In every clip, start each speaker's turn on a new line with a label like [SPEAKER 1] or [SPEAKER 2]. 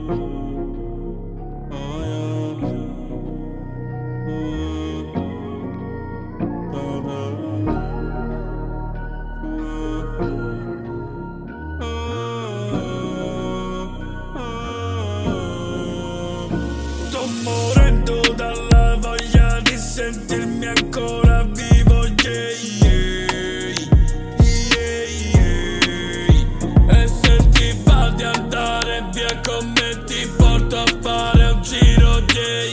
[SPEAKER 1] Sto morendo dalla voglia di sentirmi ancora vivo, yeah, yeah, yeah, yeah. E se ti va di andare via con me ti porto a fare un giro, yeah,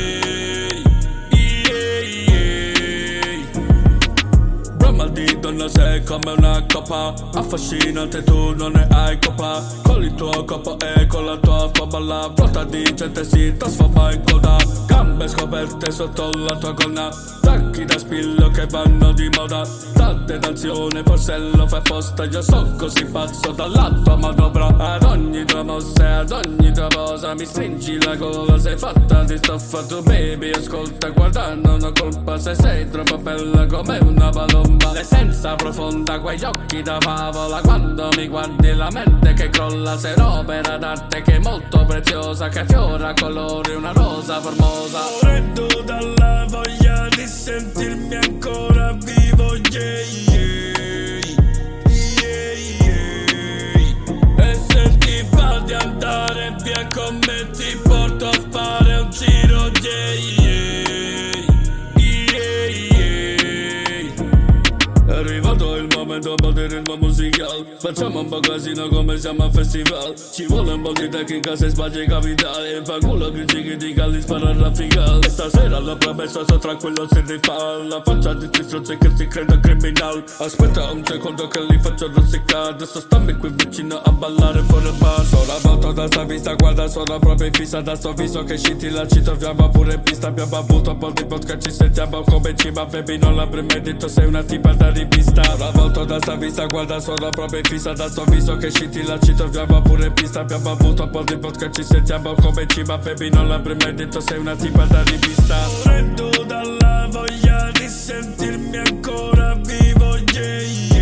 [SPEAKER 1] yeah, yeah, yeah. Brama di donna sei come una coppa, affascinante tu non ne hai coppa. Con il tuo corpo e con la tua forma la flotta di gente si trasforma in coda. Gambe scoperte sotto la tua gonna, tacchi da spillo che vanno di moda. Tante danzione forse lo fai apposta, io so così pazzo dalla tua manovra. Ad ogni tua mossa, ad ogni tua posa mi stringi la gola, sei fatta di stoffa tu baby. Ascolta, guarda non ho colpa se sei troppo bella come una palomba. L'essenza profonda, quegli occhi da favola, quando mi guardi la mente che crolla. Sei un'opera d'arte che è molto preziosa, che fiora colori una rosa formosa. Morendo dalla voglia di sentirmi ancora vivo, yeah, yeah, yeah, yeah. E se ti va di andare via con me ti porto a fare un giro, yeah, yeah, yeah, yeah. È arrivato il momento del ritmo musicale, facciamo un po' casino come siamo a festival. Ci vuole un po' di tecnica se sbagli capitale, fa culo che critica li spara a raffica. E stasera l'ho promesso, sto tranquillo se rifà. La faccia di ti strozzi che si crede criminal. Aspetta un secondo che li faccio rossicare, adesso stammi qui vicino a ballare fuori il bar. Sono avvolto da sta vista, guarda sono proprio in fissa da sto viso che scintilla. Ci troviamo pure in pista, abbiamo avuto un po' di vodka, ci sentiamo come cima. Baby non l'avrei mai detto, sei una tipa da rivista. Sono avvolto da sta vista, guarda sono proprio in fissa da sto viso che scintilla. Ci troviamo pure in pista, abbiamo avuto un po' di vodka, ci sentiamo come cima. Baby non l'avrei mai detto, sei una tipa da rivista. Morendo dalla voglia di sentirmi ancora vivo, yeah, yeah.